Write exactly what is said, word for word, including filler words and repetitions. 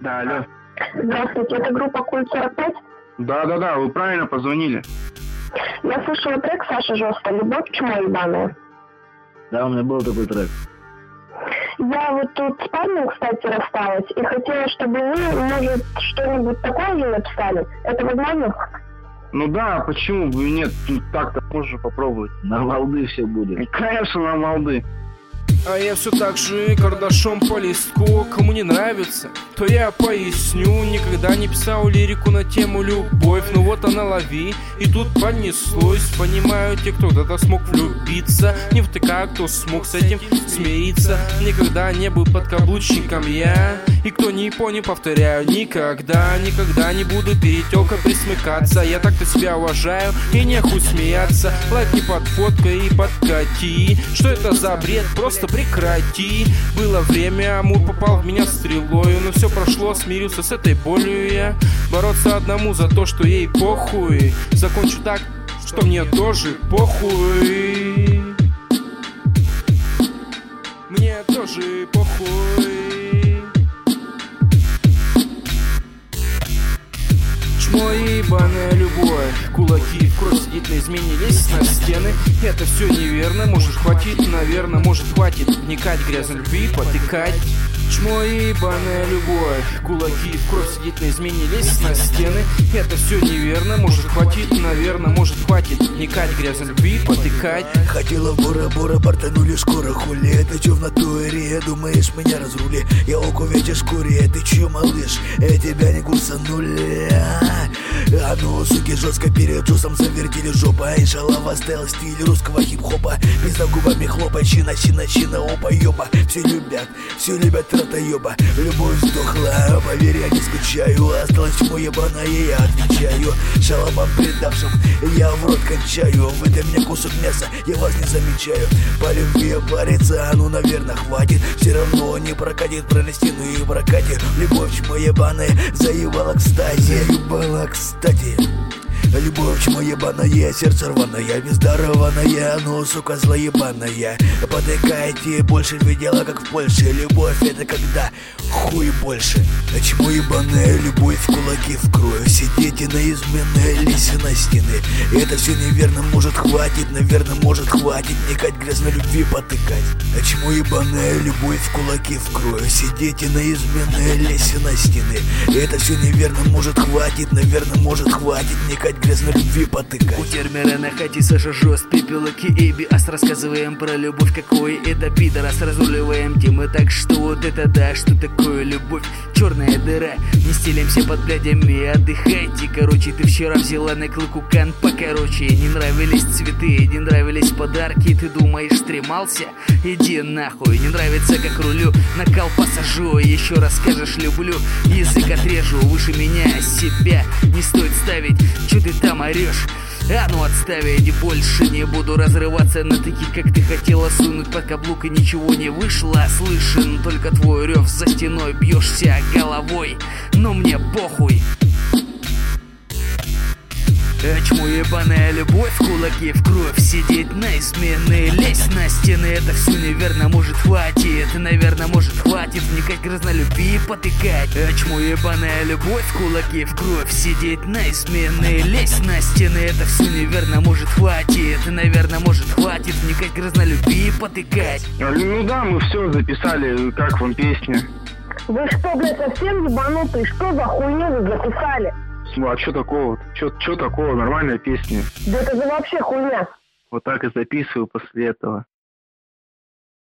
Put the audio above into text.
Да, алло. Здравствуйте, это группа Культ сорок пять? Да-да-да, вы правильно позвонили. Я слышала трек Саши Жоста «Любовь, чмо ебаная». Да, у меня был такой трек. Я вот тут с парнем, кстати, рассталась, и хотела, чтобы вы, может, что-нибудь такое же написали. Это возможно? Ну да, почему бы и нет? Тут так-то можно попробовать. На молды все будет. Конечно, на молды. А я все так же кардашом по листку. Кому не нравится, то я поясню. Никогда не писал лирику на тему любовь. Ну вот она лови, и тут понеслось. Понимаю, те, кто когда смог влюбиться, не втыкая, кто смог с этим смириться. Никогда не был подкаблучником я, и кто не понял, повторяю, никогда, никогда не буду перед тёлкой присмыкаться. Я так-то себя уважаю, и нехуй смеяться. Лайкни под фоткой и подкати. Что это за бред? Просто прекрати. Было время, Амур попал в меня стрелою, но все прошло, смирился с этой болью я. Бороться одному за то, что ей похуй. Закончу так, что мне тоже похуй. Мне тоже похуй. Чмо ебаная любовь, кулаки в кровь сидит на измене, лезть на стены. Это все неверно, может хватит, наверное, может хватит вникать в грязной любви, потыкать. Чмо ебаная любовь, кулаки в кровь сидит на измене, лезть на стены. Это все неверно, может хватит, наверное, может хватит вникать в грязной любви, потыкать. Хотела бора-бора, портанули скоро, хули. Ты чё в натуре, думаешь, меня разрули? Я око в этой шкуре, ты чё, малыш? Я тебя не кусанули. А ну, суки, жестко перед джусом завертели жопа. И шалава стайл стиль русского хип-хопа. Пизда губами хлопа, чина, чина, чина, опа, ёба. Все любят, все любят тратоёба. Любовь сдохла, поверь, я не скучаю. Осталось тьму ебаная, я отвечаю. Шаломам предавшим, я в рот кончаю. Вы для меня кусок мяса, я вас не замечаю. По любви париться, ну, наверное, хватит. Все равно не прокатит, пролезти, ну и прокатит. Любовь тьма ебаная, заебала кстати. Заебала кстати. Любовь чмо ебаная, сердце рваное, бездарованная, ну, сука, злоебаная. Потыкайте, больше видела, как в Польше. Любовь это когда хуй больше. А чмо ебаная, любовь, кулаки в кровь. Сидите на измене, лезьте на стены. Это все неверно, может хватит, наверное, может хватит вникать грязной любви, потыкать. А чмо ебаная, любовь, кулаки в кровь. Сидите на измене, лезьте на стены. Это все неверно, может хватит, наверное, может хватит вникать грязной любви, потыкать. У термера на хате Саша Жост, пепелоки и биас. Рассказываем про любовь, какой это пидорас. Разруливаем темы так, что вот это да. Что такое любовь? Черная дыра. Не стелимся под блядями, отдыхайте. Короче, ты вчера взяла на клыку кан покороче. Не нравились цветы, не нравились подарки. Ты думаешь, стремался? Иди нахуй. Не нравится, как рулю, накал посажу. Еще раз скажешь люблю, язык отрежу. Выше меня, себя не стоит ставить. Че ты там орешь? А ну отставить, больше не буду разрываться на таких, как ты хотела сунуть под каблук, и ничего не вышло. Слышен только твой рев за стеной, бьешься головой, но мне похуй. Чмо ебаная любовь, кулаки в кровь. Сидеть на измене, лезть на стены. Это все неверно, может хватит, наверное, может хватит вникать грязной любви, потыкать. Чмо ебаная любовь, кулаки в кровь. Сидеть на измене, лезть на стены. Это все неверно, может хватит, наверное, может хватит вникать грязной любви, потыкать. Ну да, мы все записали, как вам песня? Вы что, блядь, совсем ебанутые? Что за хуйню вы записали? Ну а что такого? Что такого? Нормальная песня. Да это же вообще хуйня. Вот так и записываю после этого.